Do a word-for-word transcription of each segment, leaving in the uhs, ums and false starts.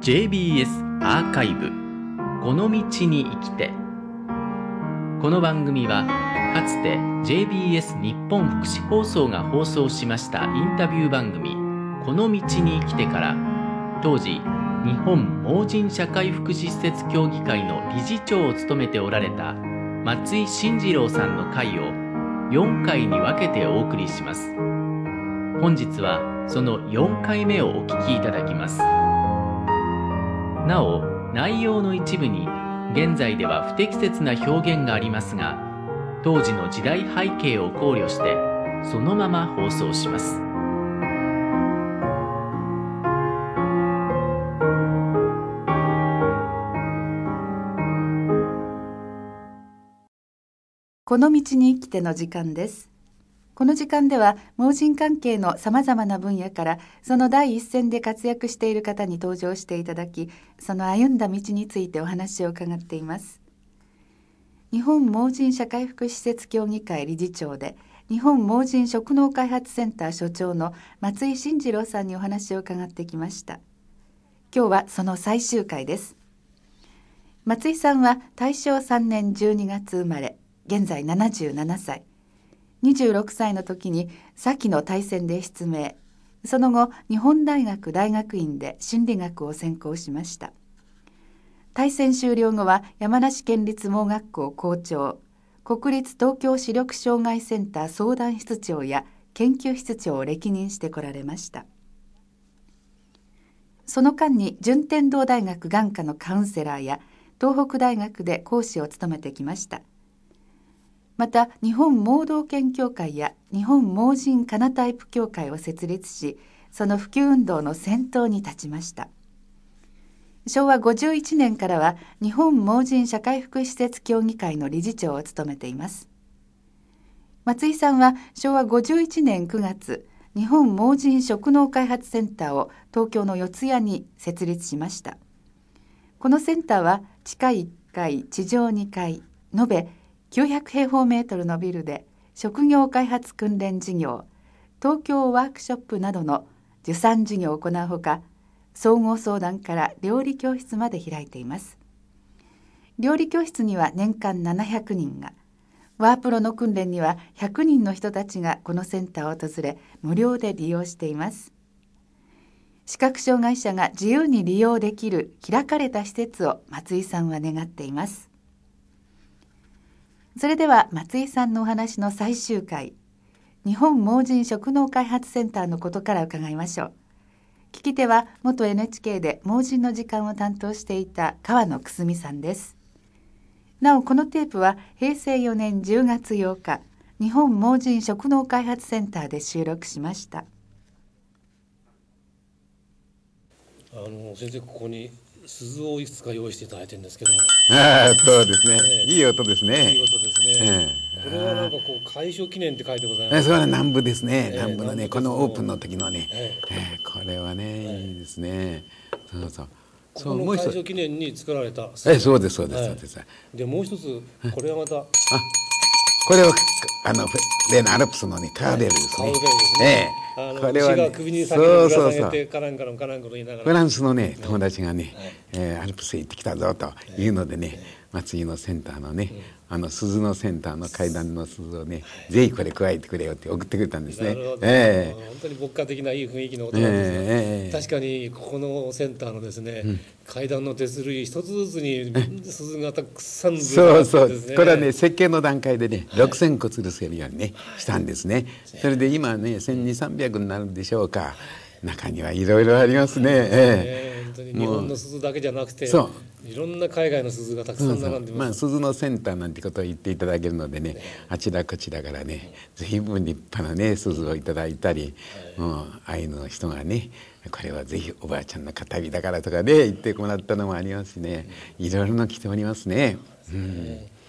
ジェイビーエス アーカイブこの道に生きて。この番組はかつて ジェイビーエス 日本福祉放送が放送しましたインタビュー番組この道に生きてから、当時日本盲人社会福祉施設協議会の理事長を務めておられた松井慎次郎さんの回をよんかいに分けてお送りします。本日はそのよんかいめをお聞きいただきます。なお、内容の一部に現在では不適切な表現がありますが、当時の時代背景を考慮してそのまま放送します。 この道に生きての時間です。この時間では盲人関係のさまざまな分野からその第一線で活躍している方に登場していただき、その歩んだ道についてお話を伺っています。日本盲人社会福祉施設協議会理事長で日本盲人職能開発センター所長の松井慎次郎さんにお話を伺ってきました。今日はその最終回です。松井さんは大正さんねんじゅうにがつ生まれ、現在ななじゅうななさい。にじゅうろくさいの時に先の大戦で失明。その後、日本大学大学院で心理学を専攻しました。大戦終了後は山梨県立盲学校校長、国立東京視力障害センター相談室長や研究室長を歴任してこられました。その間に順天堂大学眼科のカウンセラーや東北大学で講師を務めてきました。また日本盲導犬協会や日本盲人カナタイプ協会を設立し、その普及運動の先頭に立ちました。しょうわごじゅういちねんからは日本盲人社会福祉施設協議会の理事長を務めています。松井さんはしょうわごじゅういちねんくがつ、日本盲人職能開発センターを東京の四谷に設立しました。このセンターは地下いっかい、地上にかい、延べきゅうひゃくへいほうメートルのビルで職業開発訓練事業、東京ワークショップなどの受産事業を行うほか、総合相談から料理教室まで開いています。料理教室には年間ななひゃくにんが、ワープロの訓練にはひゃくにんの人たちがこのセンターを訪れ、無料で利用しています。視覚障害者が自由に利用できる開かれた施設を松井さんは願っています。それでは松井さんのお話の最終回、日本盲人職能開発センターのことから伺いましょう。聞き手は元 エヌエイチケー で盲人の時間を担当していた川野くすみさんです。なおこのテープはへいせいよねんじゅうがつようか、日本盲人職能開発センターで収録しました。 あの先生、ここに鈴をいくつか用意していただいてるんですけど、 ああ、そうですね、 ええ、 いい音ですね。 いい音ですね、ええ、これはなんかこう開所記念って書いてございます。 それは南部ですね、 ええ、 南部のね、このオープンの時のね、 ええええ、これはね、 はい、 いいですね。そうそう、 ここの開所記念に作られた。 ええ、そうですそうです、はい、そうです。 でもう一つ、これはまた、あ、 これはあの例のアルプスのね、カーデルですね。 ええ、あのこれは、ね、首に先にぶら下げてカランカランカランカラン言いながら、 フランスのね友達がね、えー、アルプスへ行ってきたぞというのでね、松井のセンターのね、あの鈴のセンターの階段の鈴をね、ぜひこれ加えてくれよって送ってくれたんですね。 えー、本当に牧歌的ないい雰囲気の音なんですが、 えー、 確かにここのセンターのですね、うん、階段の手すり一つずつに鈴がたくさん出てるんですね。そうそう、これはね設計の段階でね、ろくせんこ吊るせるようにね、はい、したんですね。それで今ねせんにひゃく、さんびゃくになるんでしょうか。中にはいろいろありますね。 ええ、本当に日本の鈴だけじゃなくて、そう、いろんな海外の鈴がたくさん並んでます。そうそう、 まあ、鈴のセンターなんてことを言っていただけるのでね、あちらこちらからね、随分立派なね鈴をいただいたり、もうアイヌの人がね、これはぜひおばあちゃんの形見だからとかね言ってもらったのもありますしね、いろいろな来ておりますね。うん、 こ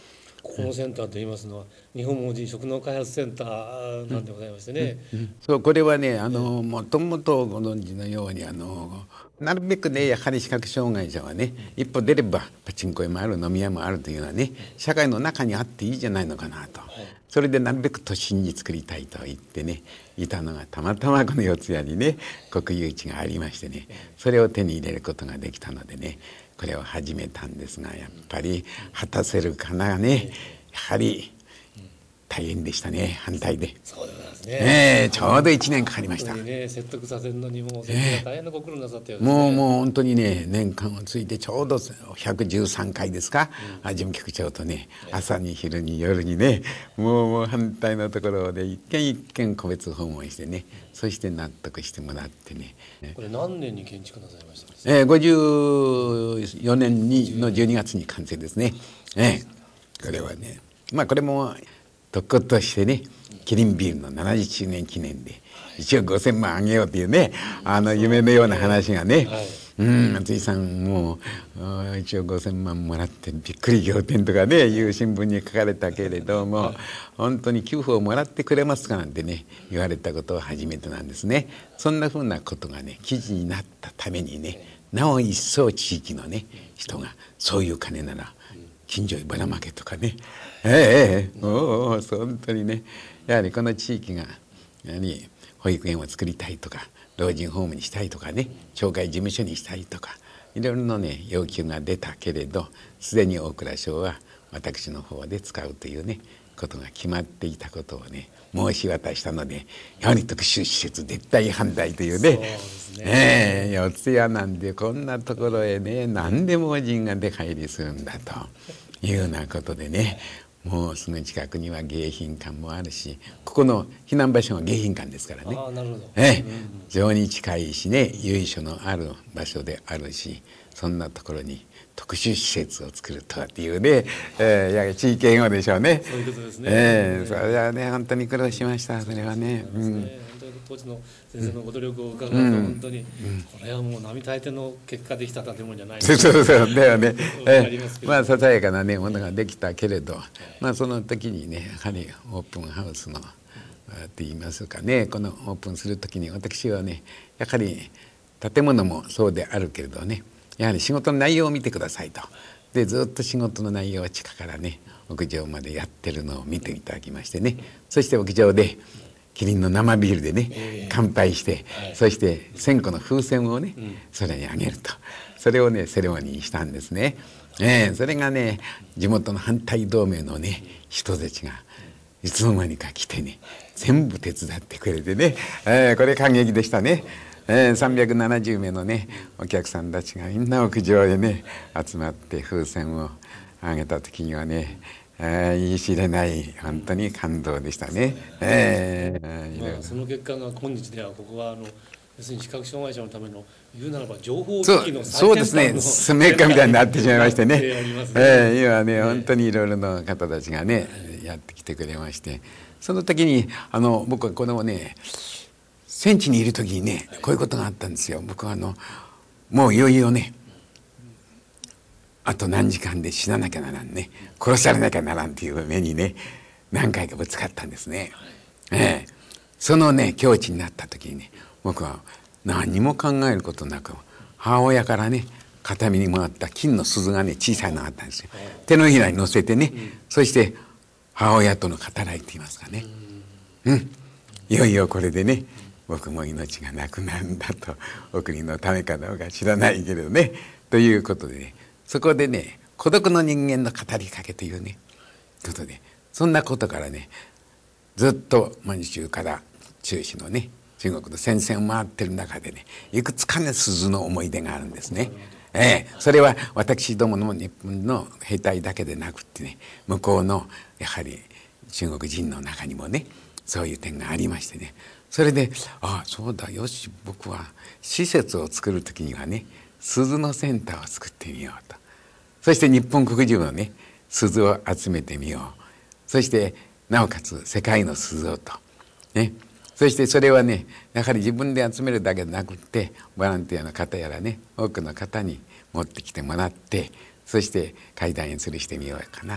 ここのセンターといいますのは日本盲人職能開発センターなんでございましてね、 うんうん、そうこれはねあのもともとご存知のようにあのなるべくねやはり視覚障害者はね一歩出ればパチンコ屋もある飲み屋もあるというのはね社会の中にあっていいじゃないのかなと、それでなるべく都心に作りたいと言ってねいたのがたまたまこの四谷にね国有地がありましてね、それを手に入れることができたのでねこれを始めたんですが、やっぱり果たせるかなねやはり大変でしたね、反対で。 そうでございますね。 ねえちょうどいちねんかかりました。 本当にね、説得させるのにも先生が大変なご苦労なさったようですね。 もうもう本当にね年間をついてちょうどひゃくじゅうさんかいですか、うん、事務局長とね朝に昼に夜にねもうもう反対のところで一軒一軒個別訪問してね、そして納得してもらってね。 これ何年に建築なさいましたか。 えー、ごじゅうよねんにのじゅうにがつに完成ですね。えー、これはねまあこれも特攻としてねキリンビールのななじゅっしゅうねん記念で一応ごせんまんあげようというねあの夢のような話がね、はい、うん松井さんもう一応ごせんまんもらってびっくり仰天とかねいう新聞に書かれたけれども、はい、本当に給付をもらってくれますかなんてね言われたことは初めてなんですね。そんなふうなことがね記事になったためにねなお一層地域のね人がそういう金なら近所へばらまけとかね、ええおお本当にねやはりこの地域がやはり保育園を作りたいとか老人ホームにしたいとかね町会事務所にしたいとかいろいろなね要求が出たけれどすでに大蔵省は私の方で使うというねことが決まっていたことをね申し渡したのでやはり特殊施設絶対反対というね、そうですね、ええ四谷なんでこんなところへね何で盲人が出入りするんだというようなことでね、もうすぐ近くには迎賓館もあるしここの避難場所が迎賓館ですからね、 あ、なるほど、 ええ、非常に近いしね由緒のある場所であるし、そんなところに特殊施設を作るとっていうね、えー、やはり地域援護でしょうね。 そういうことですね。 えー、それはね本当に苦労しました。それはね。 そうですね、うん、本当に当時の先生のご努力を伺うと、うん、本当にこれはもう並大抵の結果できた建物じゃないそうそうそうだよね。えー、まあささやかなねものができたけれど、まあその時にねやはりオープンハウスのって言いますかね、このオープンする時に私はねやはり建物もそうであるけれどね、やはり仕事の内容を見てくださいと。でずっと仕事の内容は地下からね屋上までやってるのを見ていただきましてね、そして屋上でキリンの生ビールでね、えー、乾杯して、はい、そして線香の風船をね、うん、空に上げると、それをねセレモニーにしたんですね。えー、それがね地元の反対同盟のね人たちがいつの間にか来てね全部手伝ってくれてね、えー、これ感激でしたね。えー、さんびゃくななじゅうめいのねお客さんたちがみんな屋上へね集まって風船を上げた時にはね、えー、言い知れない本当に感動でしたね。えーまあ、その結果が今日ではここはあの要するに視覚障害者のための言うならば情報機器の最先端のそうですねスメッカみたいになってしまいましてねえー、今ね本当にいろいろな方たちがねやってきてくれまして、その時にあの僕はこのね戦地にいる時にねこういうことがあったんですよ。僕はあのもういよいよねあと何時間で死ななきゃならんね、殺されなきゃならんっていう目にね何回かぶつかったんですね。ええ、そのね境地になった時にね僕は何も考えることなく母親からね形見にもらった金の鈴がね小さいのがあったんですよ。手のひらに乗せてね、そして母親との語らいと言いますかね、うん、いよいよこれでね僕も命がなくなるんだと、お国のためかどうか知らないけれどねということでね、そこでね孤独の人間の語りかけというねことで、そんなことからねずっと満州から中止のね中国の戦線を回ってる中でねいくつかね鈴の思い出があるんですね。ええ、それは私どもの日本の兵隊だけでなくってね向こうのやはり中国人の中にもねそういう点がありましてね、それでああそうだよし僕は施設を作る時にはね鈴のセンターを作ってみようと、そして日本国中のね鈴を集めてみよう、そしてなおかつ世界の鈴をとね、そしてそれはねやはり自分で集めるだけでなくってボランティアの方やらね多くの方に持ってきてもらって、そして会談に吊るしてみようかなと、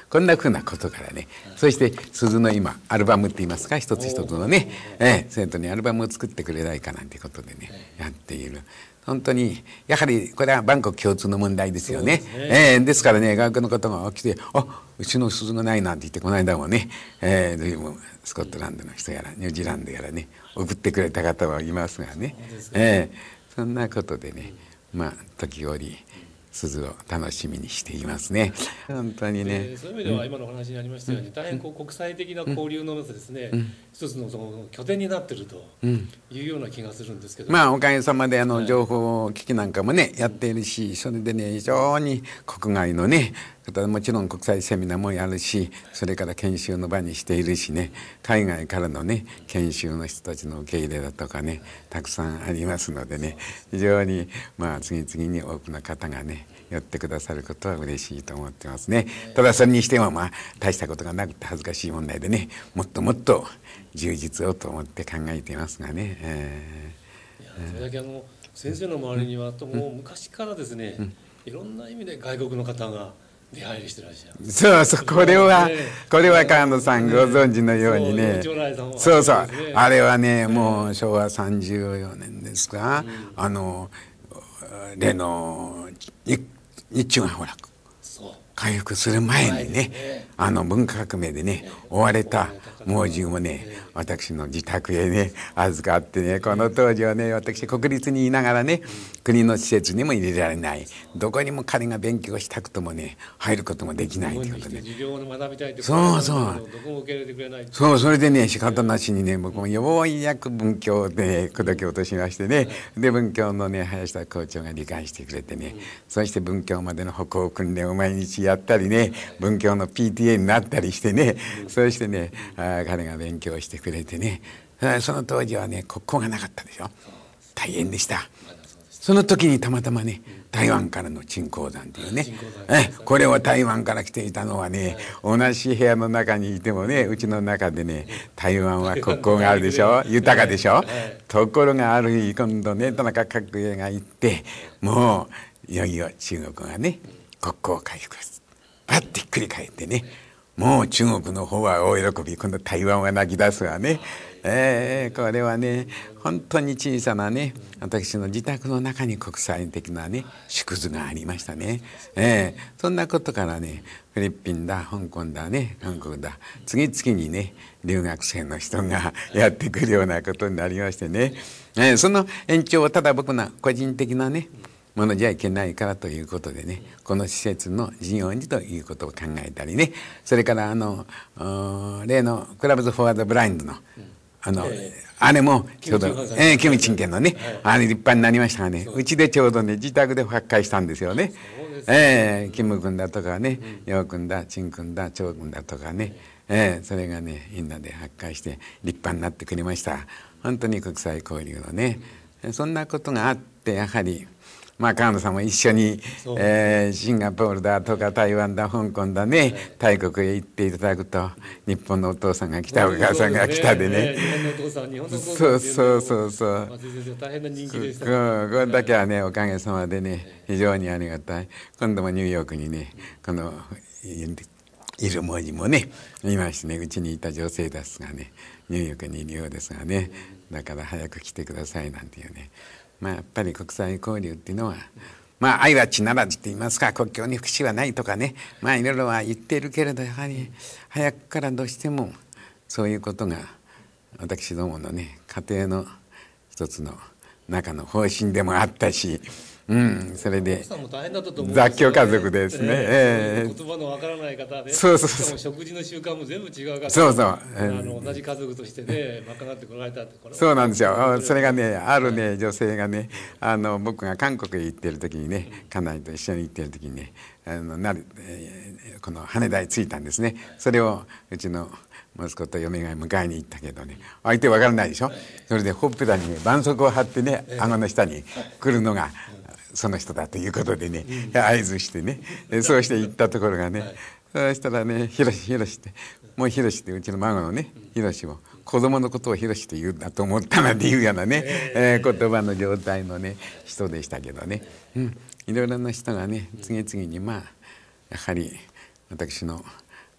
こんなふうなことからね、そして鈴の今アルバムって言いますか、一つ一つのね、ええ、生徒にアルバムを作ってくれないかなんてことでね、やっている。本当にやはりこれは万国共通の問題ですよね。ですね、えー、ですからね、外国の方が来て「あ、うちの鈴がない」なんて言って、この間もね、えー、随分スコットランドの人やらニュージーランドやらね送ってくれた方はいますがね、そ, えー、そんなことでね、まあ時折鈴を楽しみにしていますね。本当にね。 そういう意味では今のお話にありましたように、うん、大変こう国際的な交流のですね、うん、一つのその拠点になっているというような気がするんですけど、 まあおかげさまであの情報機器なんかもね、はい、やっているし、それでね非常に国外のね、もちろん国際セミナーもやるし、それから研修の場にしているしね、海外からのね研修の人たちの受け入れだとかね、たくさんありますのでね、非常にまあ次々に多くの方がね寄ってくださることは嬉しいと思ってますね。ただそれにしてもまあ大したことがなくて恥ずかしい問題でね、もっともっと充実をと思って考えていますがね。えー、いやそれだけあの先生の周りにはともう昔からですね、うん、いろんな意味で外国の方が出入りしてらっしゃる。 そうそう、これは、ね、これは川野さんご存知のようにね、そうそう、あれはね、もうしょうわさんじゅうよねんですか、うん、あの例の日中がほら回復する前にね、あの文化革命でね追われた猛獣もね、私の自宅へね預かってね、この当時はね私国立にいながらね、国の施設にも入れられない、どこにも彼が勉強したくともね入ることもできないということで、そうそうそう、それでね仕方なしにね、僕もようやく文教で口説き落としましてね、で文教のね林田校長が理解してくれてね、そして文教までの歩行訓練を毎日やったりね、文教の ピーティーエー になったりしてね、そしてねあ彼が勉強してくれてね、その当時はね国交がなかったでしょ、大変でした。その時にたまたまね台湾からの陳光山っていうね、えこれは台湾から来ていたのはね、同じ部屋の中にいてもね、うちの中でね台湾は国交があるでしょ、豊かでしょ、ところがある日今度ね田中角栄が行って、もういよいよ中国がね国交回復です。あってひっくり返ってね、もう中国の方は大喜び、今度台湾は泣き出すわね。えー、これはね本当に小さなね私の自宅の中に国際的なね縮図がありましたね。えー、そんなことからねフィリピンだ香港だね韓国だ次々にね留学生の人がやってくるようなことになりましてね、えー、その延長をただ僕の個人的なねものじゃいけないからということでね、この施設の事業にということを考えたりね、それからあの例のクラブズ・フォワード・ブラインドのあの、えー、あれもちょうどえー、キムチンケンのね、はい、あれ立派になりましたがね、うちでちょうどね自宅で発会したんですよね。えー、キム君だとかね、ヨウ君だ、チン君だ、チョウ君だとかね、えー、それがねみんなで発会して立派になってくれました。本当に国際交流のね、そんなことがあって、やはりまあ川野さんも一緒に、えー、シンガポールだとか台湾だ香港だね、大国へ行っていただくと、日本のお父さんが来た、お母さんが来たでね、日本のお父さん、日本のお父さん、そうそうそうそう、大変な人気でした。これだけはねおかげさまでね非常にありがたい。今度もニューヨークにねこのいる文字もねいましてね、うちにいた女性ですがねニューヨークにいるようですがね、だから早く来てくださいなんていうね、まあやっぱり国際交流っていうのは、まあ愛は地ならずって言いますか、国境に福祉はないとかね、まあいろいろは言っているけれど、やはり早くからどうしてもそういうことが私どものね家庭の一つの中の方針でもあったし、うん、それで雑居家族ですね、えーえー、言葉のわからない方で、 そうそうそう、 しかも食事の習慣も全部違う方、 そうそう、 えー、あの同じ家族としてね賄ってこられたって、これそうなんですよ。それがねあるね女性がね、あの僕が韓国へ行ってる時にね、家内と一緒に行ってる時にね、あのなる、えー、この羽田へ着いたんですね。それをうちの息子と嫁が迎えに行ったけどね、相手わからないでしょ。それでほっぺたにね絆創膏を貼ってね、顎の下に来るのがその人だということでね、合図してね、そうして行ったところがね、そうしたらね、ひろしひろしって、もうひろしってうちの孫のねひろしを子供のことをひろしと言うんだと思ったなんていうようなね、えー、言葉の状態のね人でしたけどね、うん、いろいろな人がね次々にまあやはり私の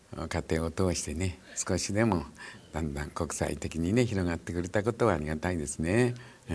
過程を通してね少しでもだんだん国際的にね広がってくれたことはありがたいですね。うん、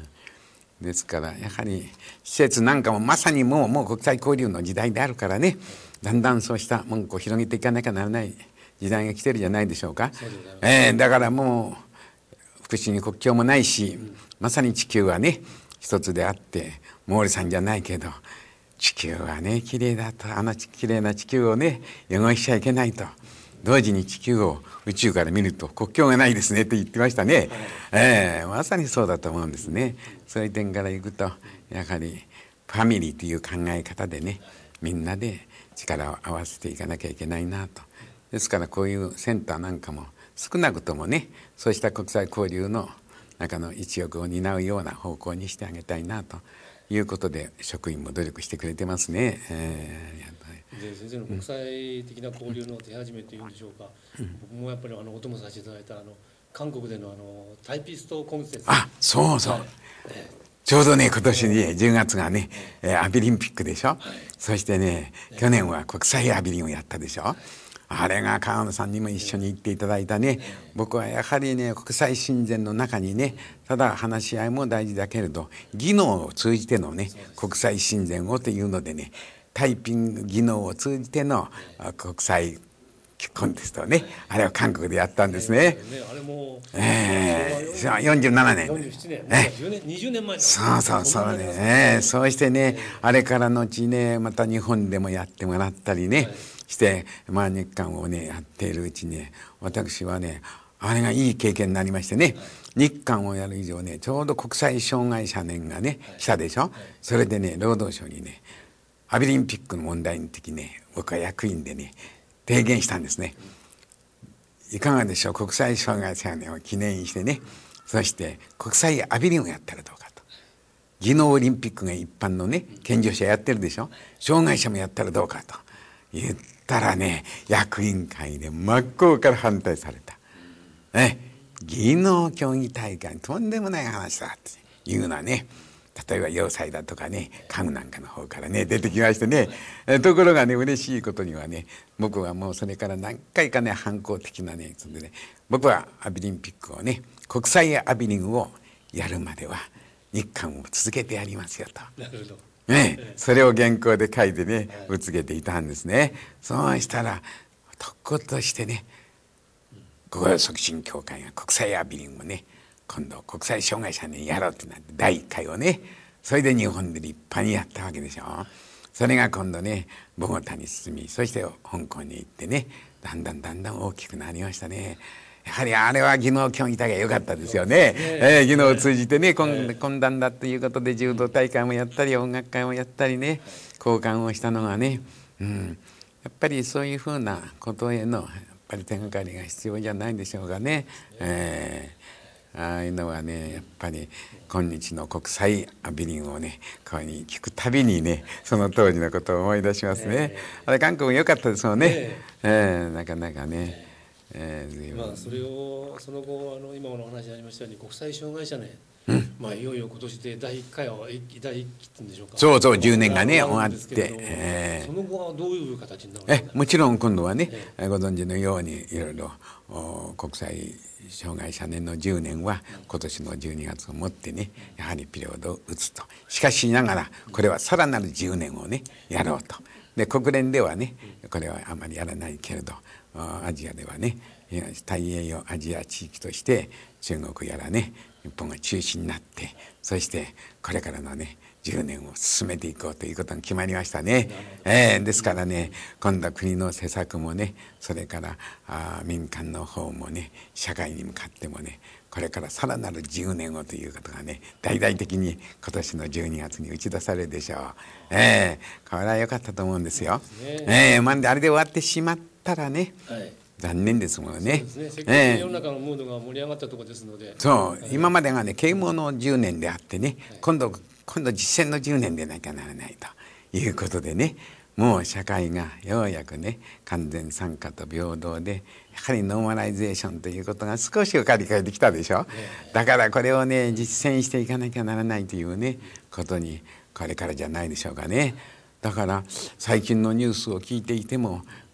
ですからやはり施設なんかもまさにもうもう国際交流の時代であるからね、だんだんそうしたもんこう広げていかなきゃならない時代が来てるじゃないでしょうか。えー、だからもう福祉に国境もないし、まさに地球はね一つであって、毛利さんじゃないけど地球はね綺麗だと、あの綺麗な地球をね汚しちゃいけないと、同時に地球を宇宙から見ると国境がないですねって言ってましたね。はい、えー、まさにそうだと思うんですね。そういう点からいくとやはりファミリーという考え方でねみんなで力を合わせていかなきゃいけないなと。ですからこういうセンターなんかも少なくともねそうした国際交流の中の一翼を担うような方向にしてあげたいなということで職員も努力してくれてますね。えーで先生の国際的な交流の手始めというんでしょうか、うん、僕もやっぱりあのお供させていただいたあの韓国でのあのタイピストコンテスト、 あ、そうそう、はい、えー、ちょうどね今年ねじゅうがつがね、えー、アビリンピックでしょ、はい、そしてね去年は国際アビリンをやったでしょ。あれが川野さんにも一緒に行っていただいたね。僕はやはりね国際親善の中にねただ話し合いも大事だけれど技能を通じてのね国際親善をというのでねタイピング技能を通じての国際コンテストをねあれは韓国でやったんですね。 あれもえー、よんじゅうななねんよんじゅうななねんにじゅうねんまえそうそうそうね、えー、そうしてねあれから後ねまた日本でもやってもらったりねしてまあ日韓をねやっているうちに私はねあれがいい経験になりましてね、日韓をやる以上ねちょうど国際障害者年がねしたでしょ。それでね労働省にねアビリンピックの問題の時ね僕は役員でね提言したんですね。いかがでしょう国際障害者年を記念してねそして国際アビリンをやったらどうかと。技能オリンピックが一般のね健常者やってるでしょ。障害者もやったらどうかと言ったらね役員会で真っ向から反対された。ね、技能競技大会とんでもない話だっていうのはね例えば要塞だとかね家具なんかの方からね出てきましてね、ところがね嬉しいことにはね僕はもうそれから何回かね反抗的なねそれでね僕はアビリンピックをね国際アビリンをやるまでは日韓を続けてやりますよと。 なるほどね、それを原稿で書いてねぶつけていたんですね。そうしたら特攻としてね国際促進協会が国際アビリンをね今度国際障害者にやろうってなってだいいっかいをねそれで日本で立派にやったわけでしょ。それが今度ねボゴタに進みそして香港に行ってねだんだんだんだん大きくなりましたね。やはりあれは技能競技大会良かったですよね。えー、技能を通じてね懇談だということで柔道大会もやったり音楽会もやったりね交換をしたのがね、うん、やっぱりそういうふうなことへのやっぱり手がかりが必要じゃないでしょうかね。えーああいうのはねやっぱり今日の国際アビリンをねこうに聞くたびにねその当時のことを思い出しますね。あれ韓国も良かったですもんね。ええー、なかなかね、 えー、まあそれをその後あの今のお話にありましたように国際障害者ね、うん、まあいよいよ今年でだいいっかいはだいいっきっていうんでしょうか。 そうそうじゅうねんがね終わって、 えー、その後はどういう形になるのか。えもちろん今度はね、えー、ご存知のようにいろいろ国際障害者年のじゅうねんは今年のじゅうにがつをもってねやはりピリオドを打つと。しかしながらこれはさらなるじゅうねんをねやろうと。で国連ではねこれはあまりやらないけれどアジアではね太平洋アジア地域として中国やらね日本が中心になってそしてこれからのねじゅうねんを進めていこうということが決まりましたね。えー、ですからね今度は国の施策もねそれからあ民間の方もね社会に向かってもねこれからさらなるじゅうねんをということがね大々的に今年のじゅうにがつに打ち出されるでしょう。えー、これは良かったと思うんですよ。えー、まんであれで終わってしまったらね、はい残念ですもんね。 そうですね。せっかく世の中のムードが盛り上がったところですので。えー、 そう、今までがね啓蒙のじゅうねんであってね、はい、今度今度実践のじゅうねんでなきゃならないということでねもう社会がようやくね完全参加と平等でやはりノーマライゼーションということが少し分かりかえてきたでしょ。だからこれをね実践していかなきゃならないというねことにこれからじゃないでしょうかね。だから最近のニュースを聞いていても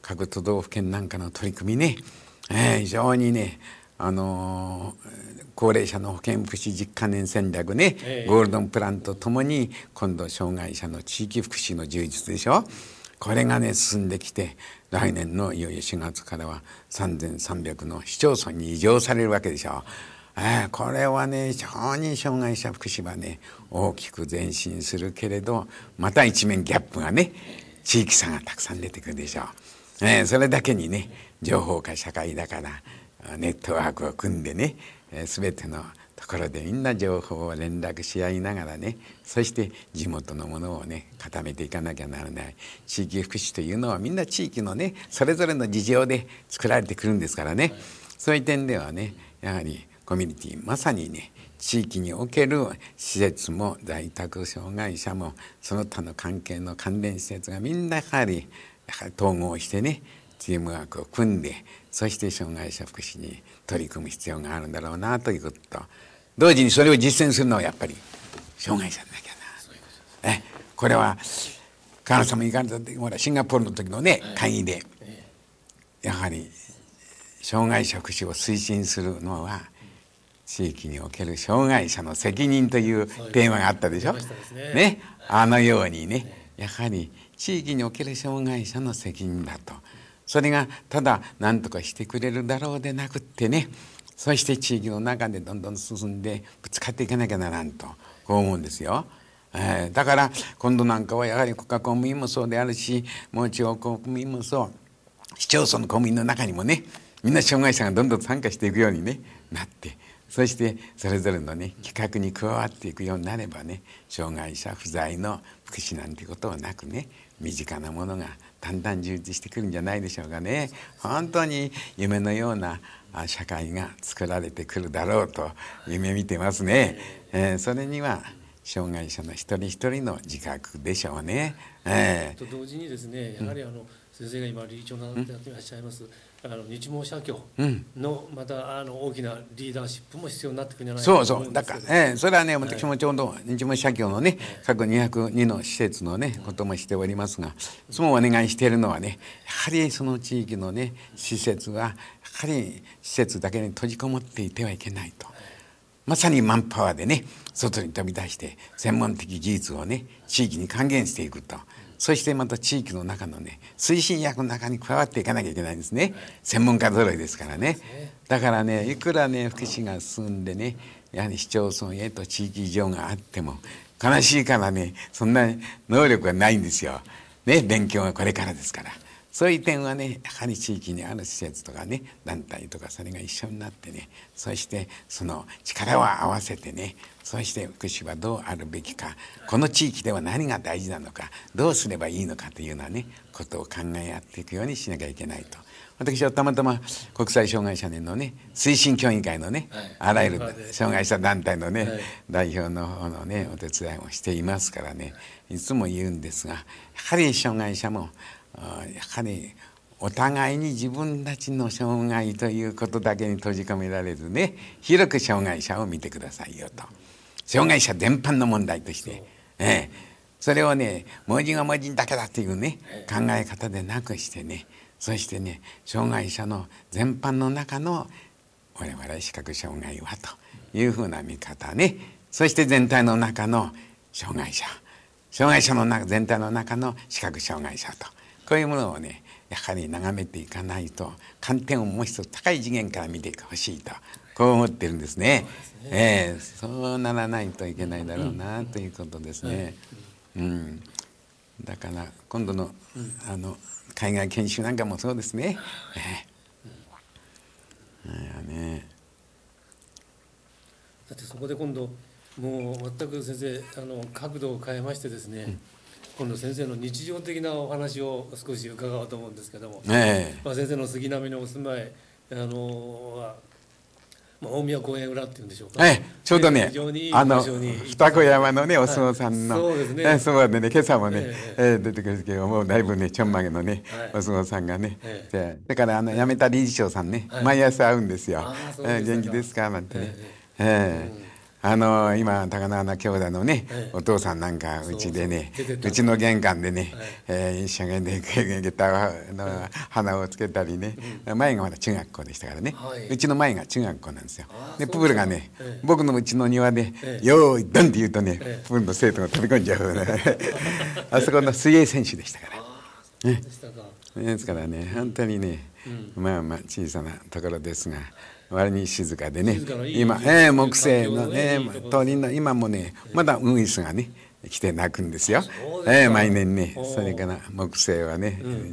各都道府県なんかの取り組みね、えー、非常にね、あのー、高齢者の保健福祉実行年戦略ね、えー、ゴールドンプランとともに今度障害者の地域福祉の充実でしょ。これがね進んできて、来年のいよいよしがつからはさんぜんさんびゃくの市町村に移譲されるわけでしょ。えー、これはね非常に障害者福祉はね大きく前進するけれど、また一面ギャップがね、地域差がたくさん出てくるでしょう。えー、それだけにね、情報化社会だからネットワークを組んでね、えー、全てのところでみんな情報を連絡し合いながらね、そして地元のものをね固めていかなきゃならない。地域福祉というのはみんな地域のねそれぞれの事情で作られてくるんですからね、そういう点ではね、やはりコミュニティ、まさにね地域における施設も在宅障害者もその他の関係の関連施設がみんなやはり統合してね、チームワークを組んで、そして障害者福祉に取り組む必要があるんだろうなということと、同時にそれを実践するのはやっぱり障害者でなきゃな。えこれは河野さんも言われた時、ほらシンガポールの時のね会議で、やはり障害者福祉を推進するのは地域における障害者の責任というテーマがあったでしょ。ね、あのようにね、やはり地域における障害者の責任だと。それがただ何とかしてくれるだろうでなくってね、そして地域の中でどんどん進んでぶつかっていかなきゃならんと、こう思うんですよ。えー、だから今度なんかはやはり国家公務員もそうであるし、もう地方公務員もそう、市町村の公務員の中にもね、みんな障害者がどんどん参加していくように、ね、なって、そしてそれぞれのね企画に加わっていくようになればね、障害者不在の福祉なんてことはなくね、身近なものがだんだん充実してくるんじゃないでしょうかね。本当に夢のような社会が作られてくるだろうと夢見てますね。えー、それには障害者の一人一人の自覚でしょうね。 えー、と同時にですね、やはりあの、うん、先生が今理事長になっていらっしゃいます、うん、あの日毛社協のまたあの大きなリーダーシップも必要になってくるんじゃないかと思うんですけど。そうそう、だから、えー、それはね、私もちょうど日毛社協のね、各にひゃくにの施設のねこともしておりますが、いつもお願いしているのはね、やはりその地域のね施設はやはり施設だけに閉じこもっていてはいけないと。まさにマンパワーでね、外に飛び出して専門的技術をね地域に還元していくと。そしてまた地域の中のね推進役の中に加わっていかなきゃいけないんですね。専門家揃いですからね。だからね、いくらね福祉が進んでね、やはり市町村へと地域事情があっても悲しいからね、そんな能力がないんですよ。ね、勉強がこれからですから。そういう点はね、やはり地域にある施設とかね、団体とかそれが一緒になってね、そしてその力を合わせてね、そして福祉はどうあるべきか、この地域では何が大事なのか、どうすればいいのかというようなねことを考え合っていくようにしなきゃいけないと。私はたまたま国際障害者年のね推進協議会のね、あらゆる障害者団体のね代表の方のねお手伝いをしていますからね、いつも言うんですが、やはり障害者もやはりお互いに自分たちの障害ということだけに閉じ込められずね、広く障害者を見てくださいよと。障害者全般の問題として、ええ、それをね盲人は盲人だけだというね考え方でなくしてね、そしてね障害者の全般の中の我々視覚障害はというふうな見方ね、そして全体の中の障害者、障害者の中全体の中の視覚障害者と、こういうものをねやはり眺めていかないと、観点をもう一つ高い次元から見てほしいと、こう思ってるんですね。そうですね、えー、そうならないといけないだろうなということですね。うん、だから今度の、あの海外研修なんかもそうですね。えーね、 だってそこで今度もう全く先生あの角度を変えましてですね、うん、今度先生の日常的なお話を少し伺おうと思うんですけども、えーまあ、先生の杉並のお住まいあのは、まあ、大宮公園裏っていうんでしょうか、 えー、ちょうどねいいあの二子山のねお相撲さんの、はい、そうですね、そうでね今朝もね、えーえー、出てくるんですけどもうだいぶねちょんまげのね、はい、お相撲さんがね、えー、だからあの辞めた理事長さんね、はい、毎朝会うんですよ、えー、元気ですかなんてね、えーえーあの今高輪兄弟のね、ええ、お父さんなんかうちでね、うちの玄関でね、えええー、一生懸命ゲターの花をつけたりね、うん、前がまだ中学校でしたからね、はい、うちの前が中学校なんですよ。でプールがね、ええ、僕のうちの庭で、ええ、よーいドンって言うとね、ええ、プールの生徒が飛び込んじゃうねあそこの水泳選手でしたから。そうでしたか。ですからね、本当にね、うん、まあまあ小さなところですが割に静かでね、今、えー、木星のね鳥の今もねまだウグイスがね来て鳴くんですよ。えー、毎年ね。それから木星はね、うん、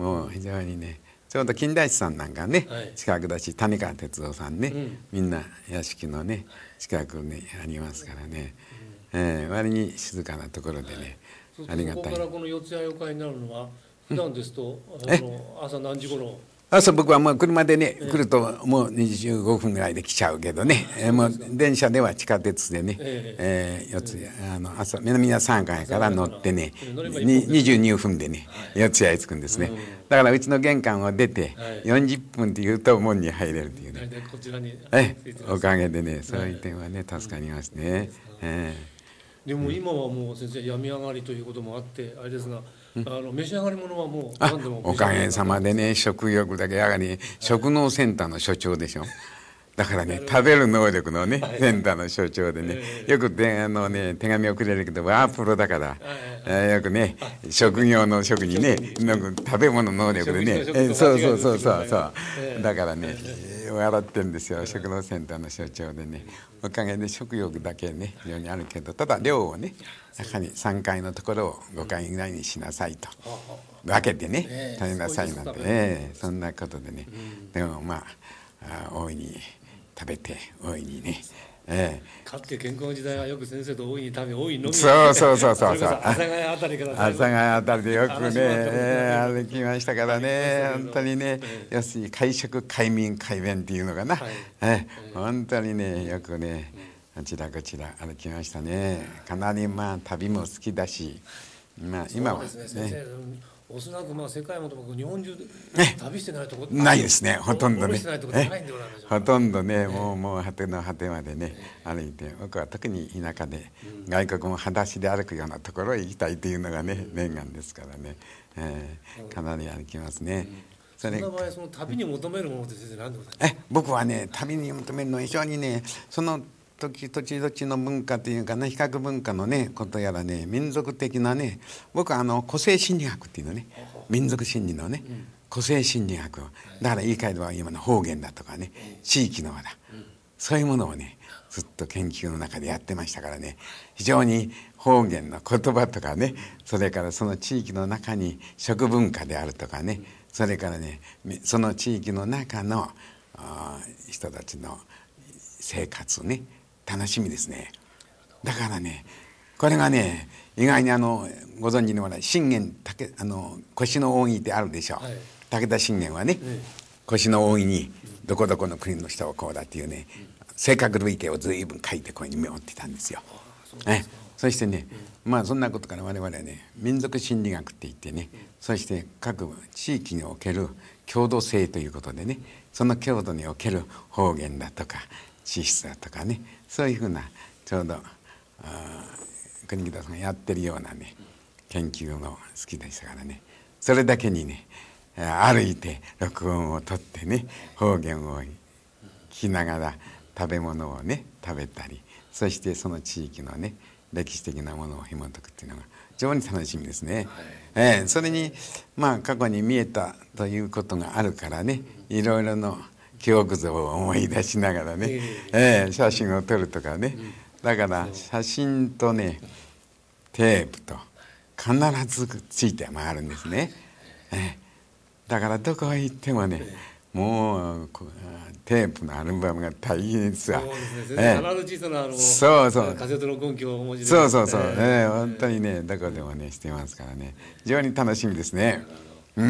もう非常にねちょうど金田一さんなんかね、はい、近くだし谷川哲夫さんね、うん、みんな屋敷のね近くにありますからね、うん、えー、割に静かなところでね、はい、ありがたい。 そこからこの四谷妖怪になるのは普段ですと、うん、あの朝何時頃？ 朝僕はもう車でね、えー、来るともうにじゅうごふんぐらいで来ちゃうけどね、えー、もう電車では地下鉄でね、えーえー、四谷、えー、あの朝南田三階から乗ってね、にじゅうにふんでね、はい、四谷へ着くんですね、うん、だからうちの玄関を出てよんじゅっぷんっていうと門に入れるっていうね、はい、こちらにえー、おかげでねそういう点はね助かりますね、うん、えー、でも今はもう先生病み上がりということもあってあれですが、あの召し上がり物はもう何でもおかげさまでね食欲だけやはり食農センターの所長でしょ。だからね食べる能力のねセンターの所長でねよくであのね手紙をくれるけどワープロだから、えー、よくね職業の職にね食べ物能力でねえそうそうそうそうそうだからね笑ってるんですよ。食農センターの所長でねおかげで食欲だけね非常にあるけどただ量をねやはりさんかいのところをごかいぐらいにしなさいと分けてね食べなさいなんてねそんなことでねでもまあ大いに食べて大いにねええ、かつて健康の時代はよく先生と大いに食べ大いに飲みそうそうそうそうそう阿佐ヶ谷あたりから阿佐ヶ谷あたりでよくね、えー、歩きましたからね本当にね、えー、要するに会食会眠会弁っていうのかな、はい、えー、本当にねよくねあちらこちら歩きましたね。かなりまあ旅も好きだし、まあ今はねおそらくまあ世界もとも日本中で旅してないところないですね。ほとんどねほとんどねもうもう果ての果てまでね歩いて僕は特に田舎で外国も裸足で歩くようなところへ行きたいというのがね念願ですからね、えー、かなり歩きますね。 それそんな場合その旅に求めるものって先生何でございますか？ え僕はね旅に求めるのは非常にねその時土地土地の文化というかね比較文化のねことやらね民族的なね僕はあの個性心理学っていうのね民族心理のね、うん、個性心理学だから言い換えれば今の方言だとかね地域の輪だ、うん、そういうものをねずっと研究の中でやってましたからね非常に方言の言葉とかねそれからその地域の中に食文化であるとかねそれからねその地域の中の人たちの生活ね楽しみですね。だからねこれがね意外にあのご存知のような信玄竹あの腰の扇ってあるでしょう、はい、武田信玄はね、うん、腰の扇にどこどこの国の人をこうだっていうね、うん、性格類型を随分書いてここにメモってたんですよ。えそしてね、うん、まあそんなことから我々はね民族心理学って言ってね、うん、そして各地域における郷土性ということでねその郷土における方言だとか地質だとかねそういうふうなちょうど国木田さんがやってるようなね研究の好きでしたからねそれだけにね歩いて録音を取ってね方言を聞きながら食べ物をね食べたりそしてその地域のね歴史的なものを紐解くっていうのが非常に楽しみですね、はいえー、それにまあ過去に見えたということがあるからねいろいろの記憶像を思い出しながらね、えー、写真を撮るとかねだから写真とねテープと必ずついて回るんですね、えー、だからどこへ行ってもねもうテープのアルバムが大変ですわ。 そうですね。必ず小さなあのそうそうカセットの根拠をお持ちで、 そうそうそう、えー、本当にねどこでもねしてますからね非常に楽しみですね。うん、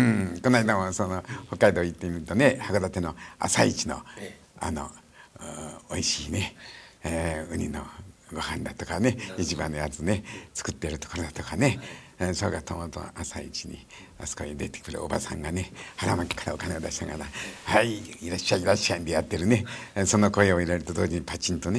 この間もその北海道行ってみるとね函館の朝市のあのおいしいね、えー、ウニのご飯だとかね市場のやつね作ってるところだとかね、えー、それがともと朝市にあそこに出てくるおばさんがね腹巻きからお金を出しながら「はいいらっしゃいいらっしゃい」でやってるねその声を入れると同時にパチンとね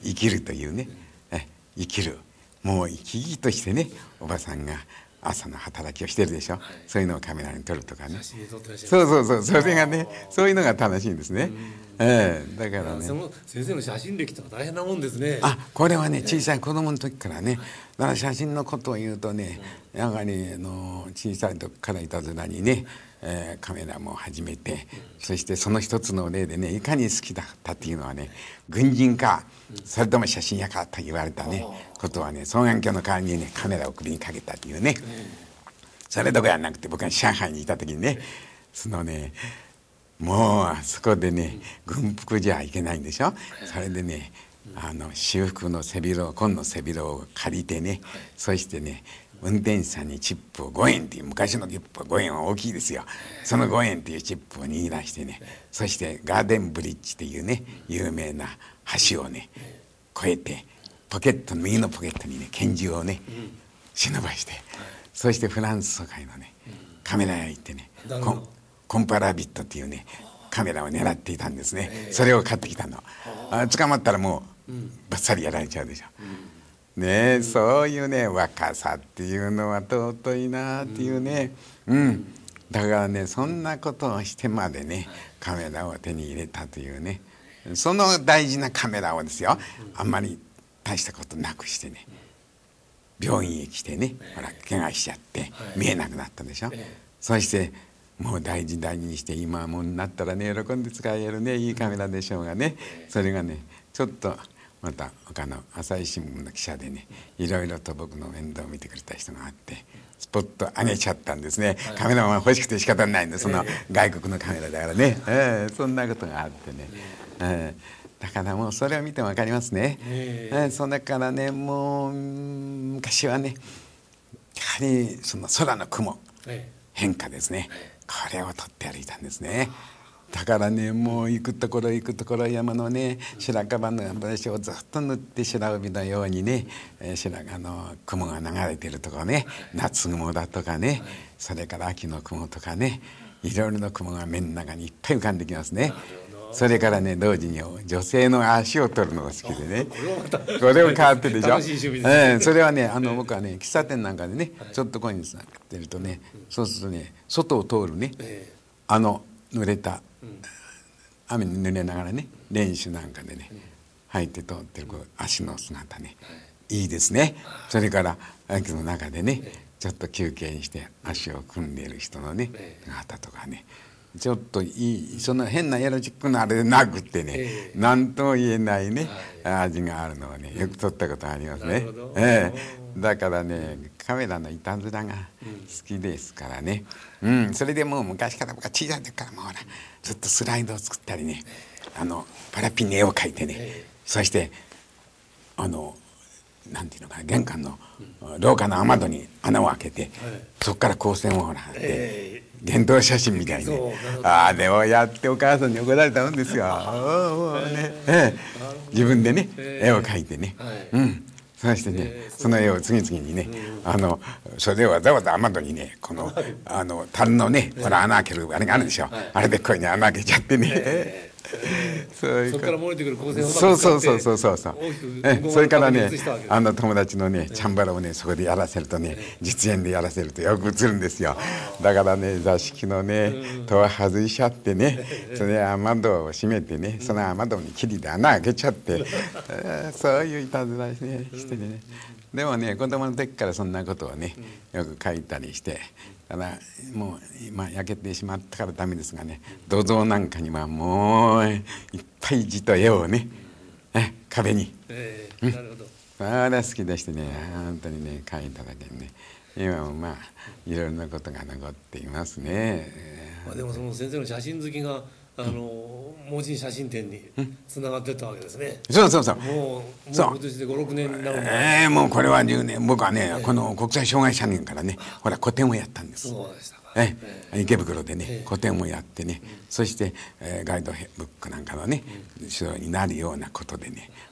生きるというね、え生きるもう生き生きとしてね、おばさんが朝の働きをしてるでしょ、はい、そういうのをカメラに撮るとかね、そうそうそう、それがねそういうのが楽しいんですね。ええ、だからね、 その先生の写真歴って大変なもんですね。 あ、これはね小さい子供の時からね、だから写真のことを言うとね、やはりあの小さい時からいたずらにね、えー、カメラも始めて、そしてその一つの例でね、いかに好きだったっていうのはね、軍人かそれとも写真屋かと言われたねことはね、双眼鏡の代わりにねカメラを首にかけたっていうね、それどころじゃなくて、僕が上海にいた時にね、そのねもうあそこでね軍服じゃいけないんでしょ、それでねあの修復の背広、紺の背広を借りてね、そしてね運転手さんにチップをごえんっていう、昔のチップはごえんは大きいですよ、そのごえんっていうチップを握らしてね、そしてガーデンブリッジっていうね有名な橋をね越えて、ポケットの右のポケットにね拳銃をね忍ばして、そしてフランス疎開のねカメラ屋行ってね、コン、コンパラビットっていうねカメラを狙っていたんですね。それを買ってきたの。あ、捕まったらもうバッサリやられちゃうでしょ。ねえ、そういうね若さっていうのは尊いなっていうね、うん、だからねそんなことをしてまでねカメラを手に入れたというね、その大事なカメラをですよ、あんまり大したことなくしてね、病院へ来てね、ほら怪我しちゃって見えなくなったでしょ。そしてもう大事大事にして、今もになったらね喜んで使えるねいいカメラでしょうがね、それがねちょっとまた他の朝日新聞の記者でね、いろいろと僕の面倒を見てくれた人があって、スポッと上げちゃったんですね。カメラマン欲しくて仕方ないんで、その外国のカメラだからね、えー、そんなことがあってね、えー、だからもうそれを見ても分かりますね。えー、それからねもう昔はねやはりその空の雲、変化ですね、これを撮って歩いたんですね。だからねもう行くところ行くところ山のね白樺の林をずっと塗って、白帯のようにね、えー、白髪の雲が流れてるとかね、夏雲だとかね、それから秋の雲とかね、いろいろな雲が目の中にいっぱい浮かんできますね。それからね同時に女性の足を取るのが好きでね、これを変わってるでしょ。えー、それはねあの僕はね喫茶店なんかでねちょっとこうに座ってるとね、そうするとね外を通るねあの濡れた雨に濡れながらね練習なんかでね履いて通ってるこう足の姿ねいいですね。それから駅の中でねちょっと休憩して足を組んでいる人のね姿とかね、ちょっといい、その変なエロチックなあれでなくってね、何とも言えないね味があるのをねよく撮ったことありますね。ええ、だからねカメラのいたずらが好きですからね、うん、それでもう昔から僕は小さい時からもうほらずっとスライドを作ったりね、あのパラピンに絵を描いてね、そしてあのなんていうのかな、玄関の廊下の雨戸に穴を開けて、そこから光線をほら貼って現像写真みたいに、ああでもやってお母さんに怒られたもんですよ。ねええ、自分でね絵を描いてね、うん、そしてねその絵を次々にね、あのそれをわざわざ雨戸にねこのあの樽のねほら穴開けるあれがあるでしょ、あれでこういうに穴開けちゃってね、 そうそこから漏れてくる光線をそうそうそうそうそうそう、えそれからねあの友達のねチャンバラをねそこでやらせるとね、実演でやらせるとよく映るんですよ。だからね座敷のね戸を外しちゃってね、それ雨戸を閉めてね、その雨戸に霧で穴開けちゃってそういういたずらねしてね、でもね子供の時からそんなことをねよく書いたりして、ただもう今焼けてしまったからダメですがね、土蔵なんかにはもういっぱい字と絵をね壁に、えー、なるほど、それは好きでしてね本当にね書いただけにね今もまあいろいろなことが残っていますね。 まあでもその先生の写真好きがあの盲人写真展につながってったわけですね。 そうそうそう。 もうもう今年でごろくねんになるんだ。ええもうこれはじゅうねん、僕はね、えー、この国際障害者年からね、ほら個展をやったんです。 そうでしたか。 ええ、池袋でね、えー、個展をやってね、えー、そして、えー、ガイドブックなんかのね、指導になるようなことでね、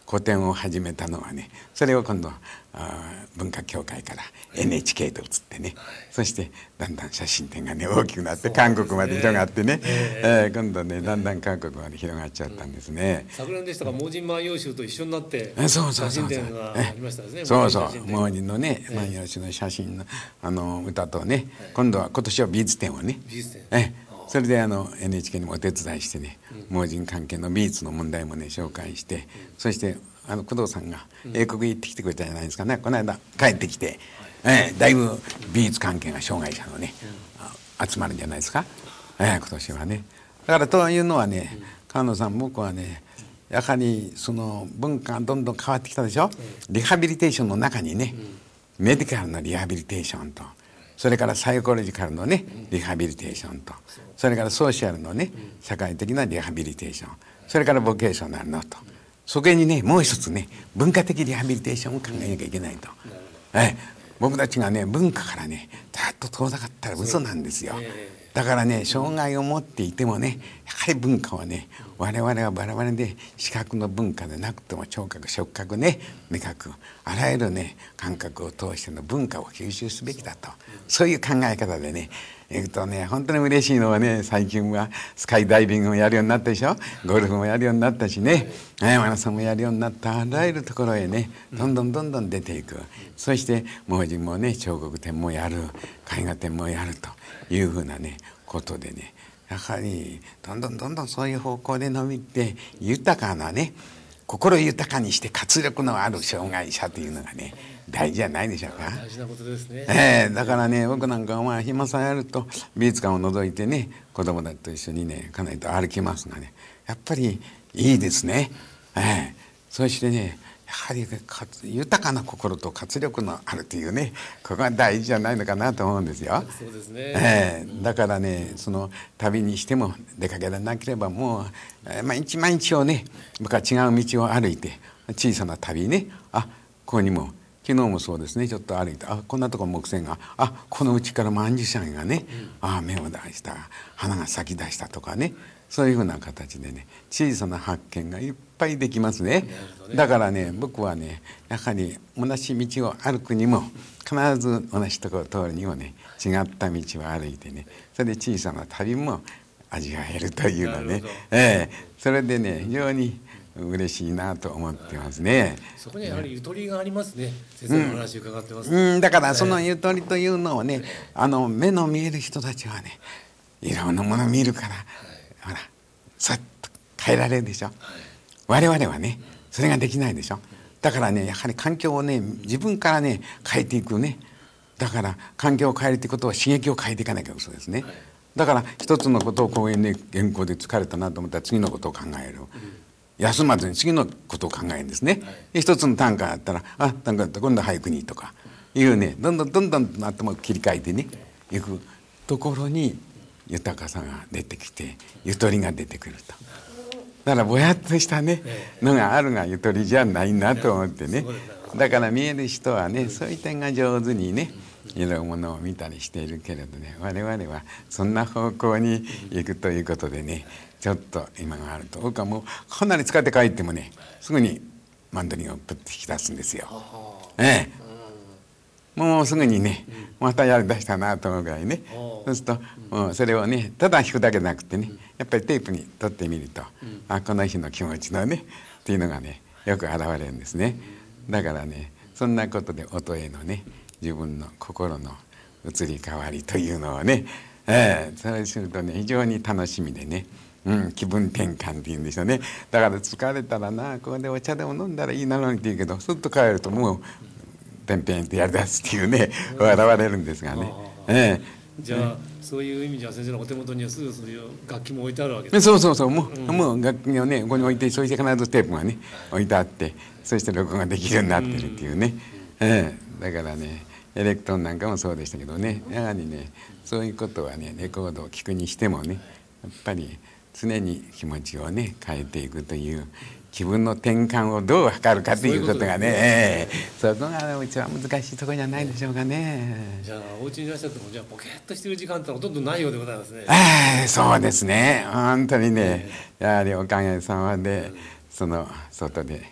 古典を始めたのはね、それを今度あ文化協会から エヌエイチケー と移ってね、はい、そしてだんだん写真展がね大きくなって、ね、韓国まで広がってね、えーえー、今度ねだんだん韓国まで広がっちゃったんですね、 うん、昨年でしたが盲人万葉集と一緒になって写真展がありましたね。 そうそう盲人のね万葉集の写真のあの歌とね、今度は今年は美術展をね、美術展、えそれであの エヌエイチケー にもお手伝いしてね、うん、盲人関係の美術の問題もね紹介して、うん、そしてあの工藤さんが英国行ってきてくれたじゃないですかね、この間帰ってきて、えー、だいぶ美術関係が障害者のね、うん、集まるんじゃないですか、えー、今年はね。だからというのはね、川野さん、僕はねやはりその文化がどんどん変わってきたでしょ。リハビリテーションの中にね、メディカルのリハビリテーションと、それからサイコロジカルのねリハビリテーションと、それからソーシャルのね社会的なリハビリテーション、それからボケーショナルのと、そこにねもう一つね文化的リハビリテーションを考えなきゃいけないと、え僕たちがね文化からねだっと遠ざかったら嘘なんですよ。だからね障害を持っていてもねやはり文化はね、我々はバラバラで視覚の文化でなくても聴覚触覚ね味覚あらゆるね感覚を通しての文化を吸収すべきだと、そういう考え方でねえっとね本当に嬉しいのはね、最近はスカイダイビングもやるようになったでしょ、ゴルフもやるようになったしね、マラソンもやるようになった、あらゆるところへねどんどんどんどん出ていく、そして盲人もね彫刻展もやる、絵画展もやるというふうなねことでね、やはりどんどんどんどんそういう方向で伸びて、豊かなね心豊かにして活力のある障害者というのがね大事じゃないでしょうか。 大事なことですね、 えー、だからね僕なんかはまあ暇さえあると美術館を覗いてね子供たちと一緒にね家内と歩きますがね、やっぱりいいですね、えー、そしてねやはり豊かな心と活力のあるというね、ここが大事じゃないのかなと思うんですよ。 そうですね、 えー、だからねその旅にしても出かけられなければもう、えー、毎日毎日をね僕は違う道を歩いて小さな旅ね、あここにも昨日もそうですね、ちょっと歩いてあこんなところ木星があこのうちから曼珠沙華がね、うん、あ芽を出した花が咲き出したとかね、そういうふうな形でね小さな発見がいっぱいできますね。だからね僕はねやはり同じ道を歩くにも必ず同じところを通るにもね違った道を歩いてね、それで小さな旅も味わえるというのね、えー、それでね非常に嬉しいなと思ってますね。 そこにやはりゆとりがありますね、先生の話伺ってます、 うんうん、だからそのゆとりというのをね、あの目の見える人たちはねいろんなものを見るから、はい、ほらさっと変えられるでしょ、はい、我々はねそれができないでしょ。だからねやはり環境をね自分からね変えていくね、だから環境を変えるということは刺激を変えていかなきゃ嘘ですね、はい、だから一つのことをこういうね原稿で疲れたなと思ったら次のことを考える、うん、休まずに次のことを考えるんですね、はい、一つの短歌あったらあ短歌だったら今度は俳句にとかいうね、どんどんどんどん頭を切り替えてねいくところに豊かさが出てきてゆとりが出てくると。だからぼやっとしたねのがあるがゆとりじゃないなと思ってね、だから見える人はねそういう点が上手にねいろんなものを見たりしているけれどね、我々はそんな方向に行くということでねちょっと今があると、僕はもうかなり使って帰ってもねすぐにマンドリンをプッと引き出すんですよ、ええもうすぐにねまたやりだしたなと思うぐらいね、そうするともうそれをねただ弾くだけじゃなくてねやっぱりテープに取ってみると、あこの日の気持ちのねっていうのがねよく現れるんですね。だからねそんなことで音へのね自分の心の移り変わりというのをね、えー、それするとね非常に楽しみでね、うん、気分転換っていうんでしょうね。だから疲れたらなここでお茶でも飲んだらいいなのにって言うけどすっと帰るともうペンペンってやりだすっていうね笑われるんですがね、えー、じゃあ、えー、そういう意味じゃ先生のお手元にはすぐそういう楽器も置いてあるわけですそうそうそうもう、うん、もう楽器をねここに置いてそして必ずテープがね置いてあってそして録音ができるようになってるっていうね、うんえー、だからねエレクトーンなんかもそうでしたけどね、やはりねそういうことはねレコードを聴くにしてもねやっぱり常に気持ちをね変えていくという気分の転換をどう図るかということがね、そこが一番難しいところじゃないでしょうかね。 じゃあお家にいらっしゃってもじゃあポケッとしてる時間ってほとんどないようでございますね。 えー、そうですね本当にねやはりおかげさまでその外で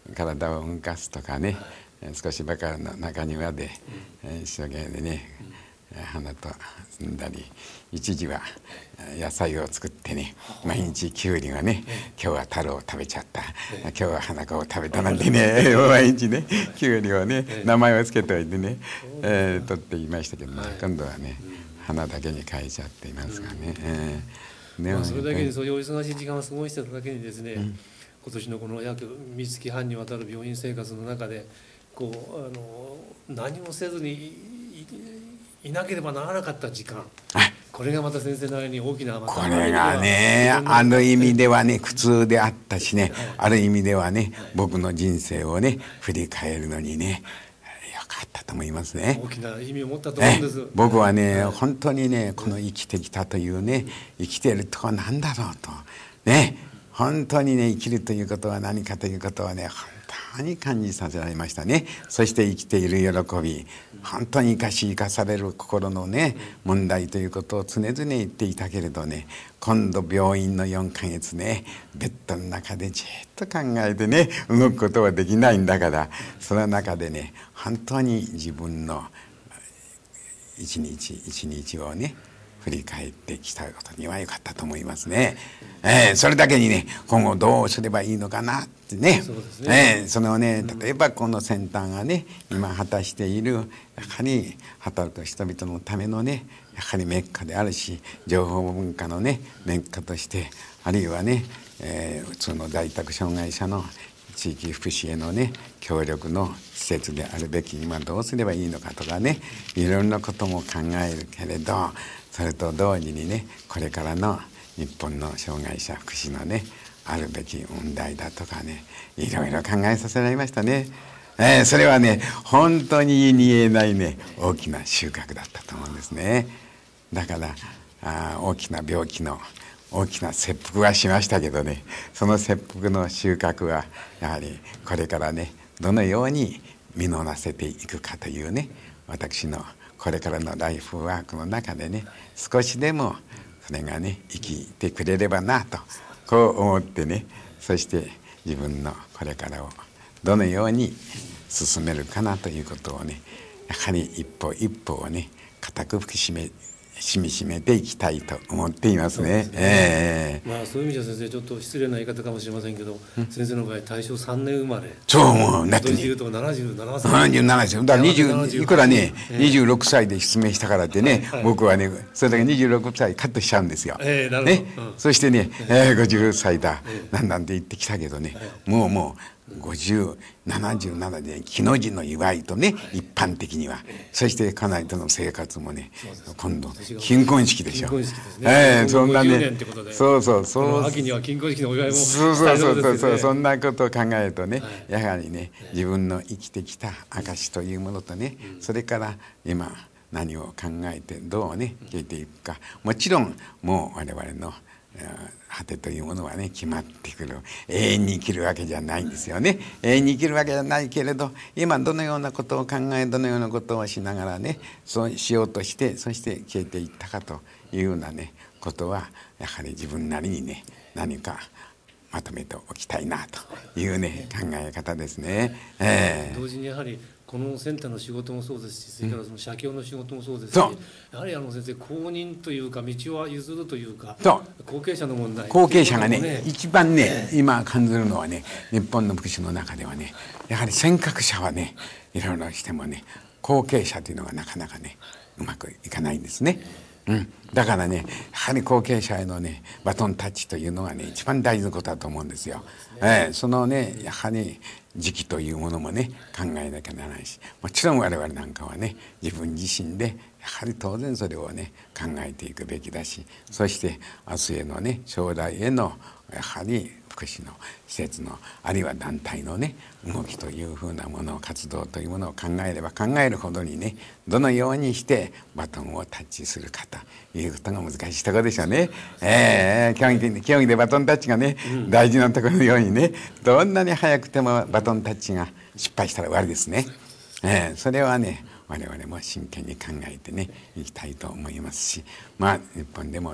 体を動かすとかね、少しばかりの中庭で一生懸命ね花と摘んだり、一時は野菜を作ってね、毎日きゅうりがね、今日は太郎を食べちゃった、今日は花子を食べたなんてね、毎日ねきゅうりをね名前をつけておいてね、えー、取っていましたけど、ね、今度はね花だけに変えちゃっていますがね、えーねまあ、それだけにそういうお忙しい時間を過ごしてただけにですね、うん、今年のこの約三月半にわたる病院生活の中でこうあの何もせずに い, いなければならなかった時間、これがまた先生なりに大きな、ま、 これがねある意味ではね苦痛であったしね、ある意味ではね僕の人生をね振り返るのにねよかったと思いますね。 大きな意味を持ったと思うんです。 僕はね本当にねこの生きてきたというね生きているとは何だろうとね、本当にね生きるということは何かということはね本当に感じさせられましたね。そして生きている喜び、本当に生かし生かされる心のね問題ということを常々言っていたけれどね、今度病院のよんかげつねベッドの中でじっと考えてね動くことはできないんだから、その中でね本当に自分の一日一日をね振り返ってきたことには良かったと思いますね。えー、それだけにね今後どうすればいいのかなってね、そうですね、えー、そのね例えばこの先端がね今果たしているやはり働く人々のためのねやはりメッカであるし、情報文化のねメッカとして、あるいはね、えー、普通の在宅障害者の地域福祉へのね協力の施設であるべき今どうすればいいのかとかね、いろんなことも考えるけれど、それと同時にねこれからの日本の障害者福祉のねあるべき問題だとかね、いろいろ考えさせられましたね。えー、それはね本当に言いに言えないね大きな収穫だったと思うんですね。だからあ大きな病気の大きな切腹はしましたけどね、その切腹の収穫はやはりこれからねどのように実らせていくかというね、私のこれからのライフワークの中でね少しでもそれがね生きてくれればなとこう思ってね、そして自分のこれからをどのように進めるかなということをね、やはり一歩一歩をね固く締めしみしめていきたいと思っていますね。そうですね、えー、まあそういう意味じゃ先生ちょっと失礼な言い方かもしれませんけど、先生の場合大正さんねん生まれ、 そうもうだってね言うとななじゅうななさい、 ななじゅうななですよ。だからにじゅういくらね、えー、にじゅうろくさいで失明したからってね、はい、僕はねそれだけにじゅうろくさいカットしちゃうんですよ。 えー、なるほど、 ね、うん、そしてね、えー、ごじゅっさいだ、 えー、 なんなんて言ってきたけどね、えー、もうもうごじゅう、ななじゅうななで木の字の祝いとね、はい、一般的には、そして家内との生活もね今度金婚式でしょ。 金婚式ですね、 えー、そんなねそうそうそう秋には金婚式のお祝いもそうそうそうそうそう、そんなことを考えるとね、はい、やはりね自分の生きてきた証というものとね、うん、それから今何を考えてどうね消えていくか、もちろんもう我々の果てというものはね決まってくる、永遠に生きるわけじゃないんですよね。永遠に生きるわけじゃないけれど、今どのようなことを考えどのようなことをしながらねそうしようとして、そして消えていったかというようなねことはやはり自分なりにね何かまとめておきたいなというね考え方ですね。えー、 同時にやはりこのセンターの仕事もそうですし、それからその社協の仕事もそうですし、やはりあの先生公認というか道は譲るというか、後継者の問題、 後継者が ね, ね一番ね、えー、今感じるのはね日本の福祉の中ではねやはり先覚者はねいろいろしてもね後継者というのがなかなかねうまくいかないんですね。うん、だからねやはり後継者へのねバトンタッチというのがね一番大事なことだと思うんですよ。えー、そのねやはり時期というものもね考えなきゃならないし、もちろん我々なんかはね自分自身でやはり当然それをね考えていくべきだし、そして明日へのね将来へのやはり福祉の施設のあるいは団体のね動きというふうなものを活動というものを考えれば考えるほどにねどのようにしてバトンをタッチするかということが難しいところでしょうね。えー、競技で、競技でバトンタッチがね、うん、大事なところのようにねどんなに早くてもバトンタッチが失敗したら終わりですね。えー、それはね我々も真剣に考えてねいきたいと思いますし、まあ日本でもね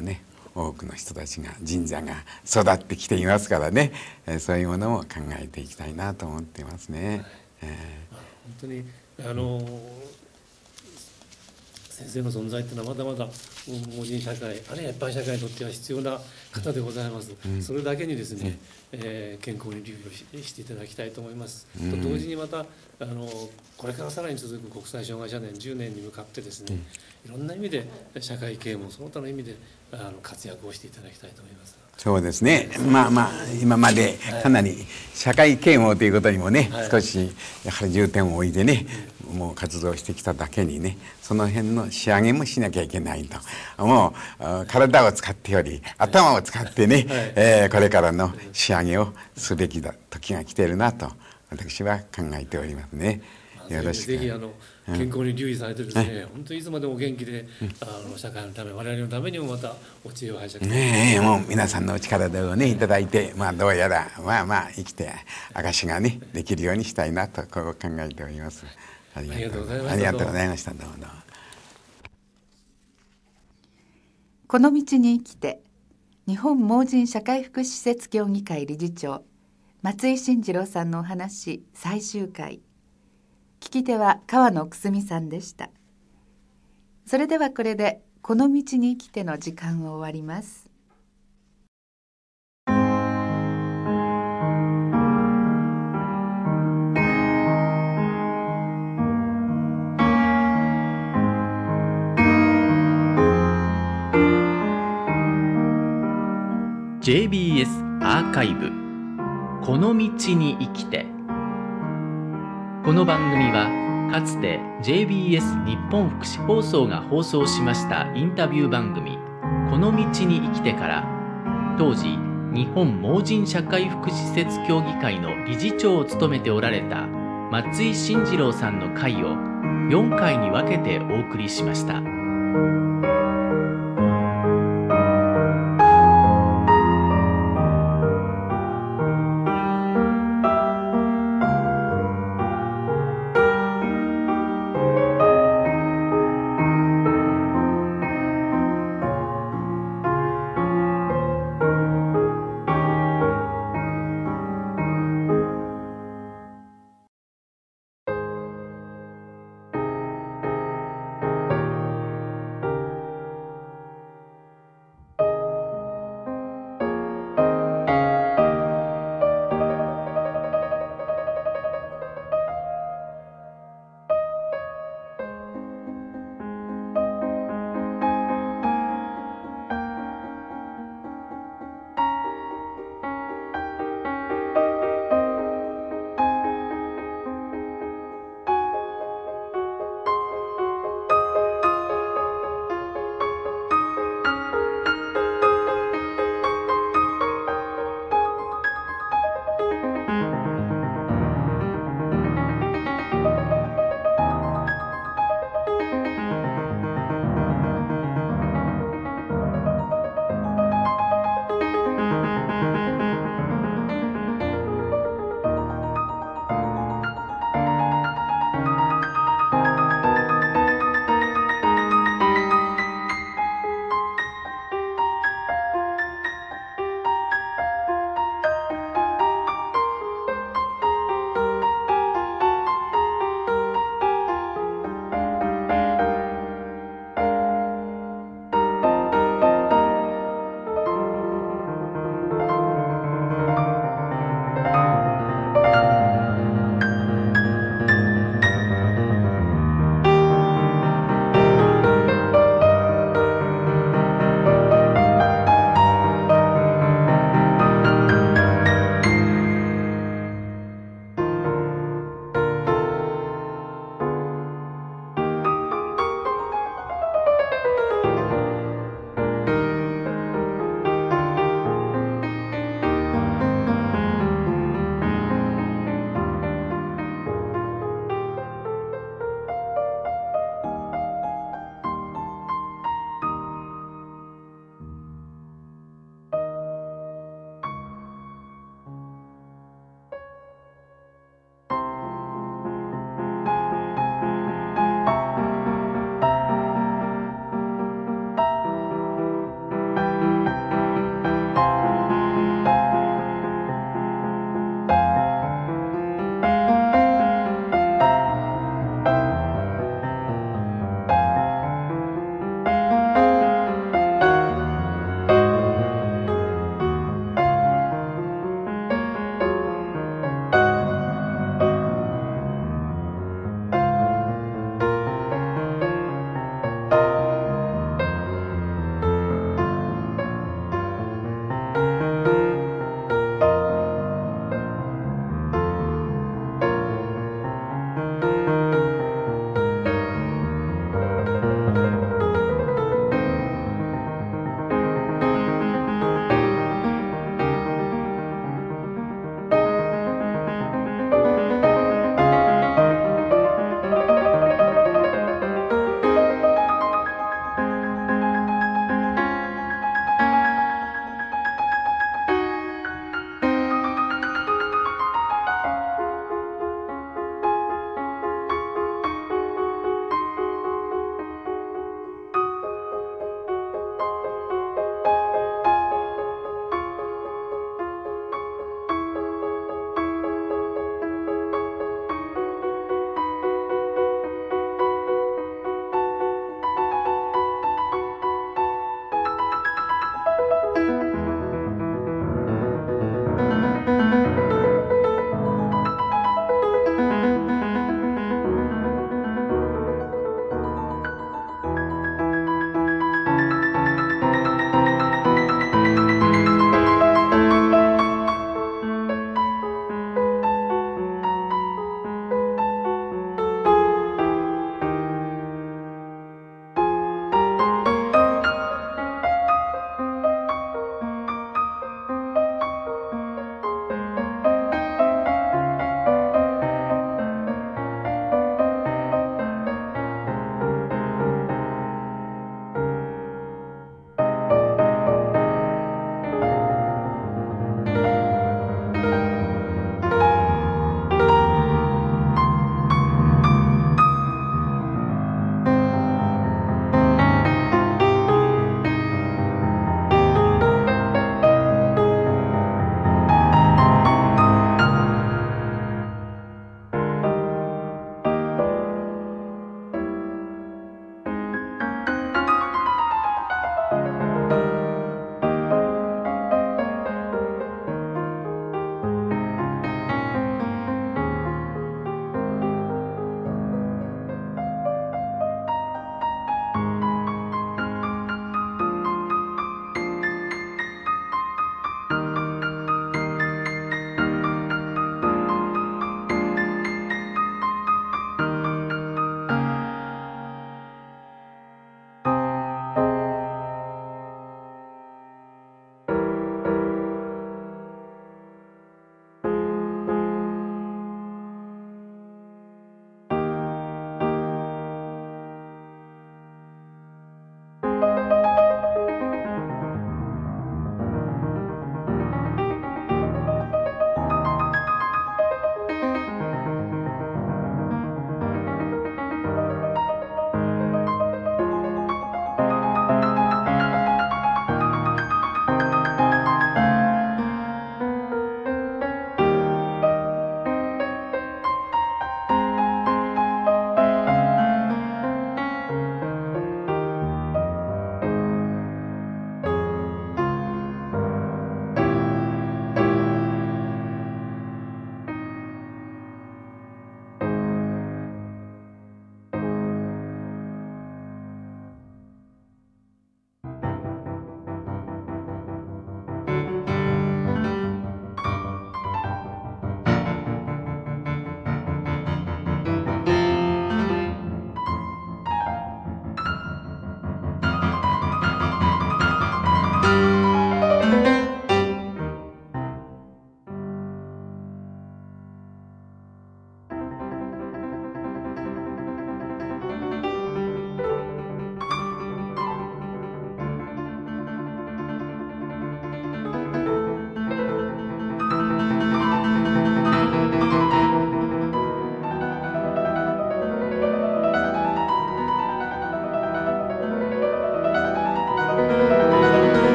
多くの人たちが神社が育ってきていますからね、えー、そういうものも考えていきたいなと思っていますね。はい、えー、 本当にあの、うん、先生の存在っていうのはまだまだ盲人社会、あるいは一般社会にとっては必要な方でございます。うん、それだけにですね、うん、えー、健康に留意をしていただきたいと思います。うん、と同時にまたあのこれからさらに続く国際障害者年じゅうねんに向かってですね、うん、いろんな意味で社会啓蒙その他の意味であの活躍をしていただきたいと思います。 そうですね、まあまあ今までかなり社会啓蒙ということにもね、はい、少しやはり重点を置いてね、うん、もう活動してきただけにね、その辺の仕上げもしなきゃいけないと、もう体を使ってより頭を使ってね、はい、えー、これからの仕上げをすべきだ時が来ているなと私は考えておりますね。よろしく。 ぜひあの健康に留意されてですね、うん、本当にいつまでも元気で、うん、あの社会のため我々のためにもまたお知恵を拝借してねえ、もう皆さんのお力をねいただいて、まあどうやらまあまあ生きて証がねできるようにしたいなとこう考えております。 ありがとうございました。 ありがとうございました。どうもどうも。 この道に生きて日本盲人社会福祉施設協議会理事長松井進次郎さんのお話最終回、聞き手は川野くすみさんでした。それではこれでこの道に生きての時間を終わります。 ジェイビーエス アーカイブこの道に生きて。この番組はかつて ジェイビーエス 日本福祉放送が放送しましたインタビュー番組この道に生きてから、当時日本盲人社会福祉施設協議会の理事長を務めておられた松井進次郎さんの回をよんかいに分けてお送りしました。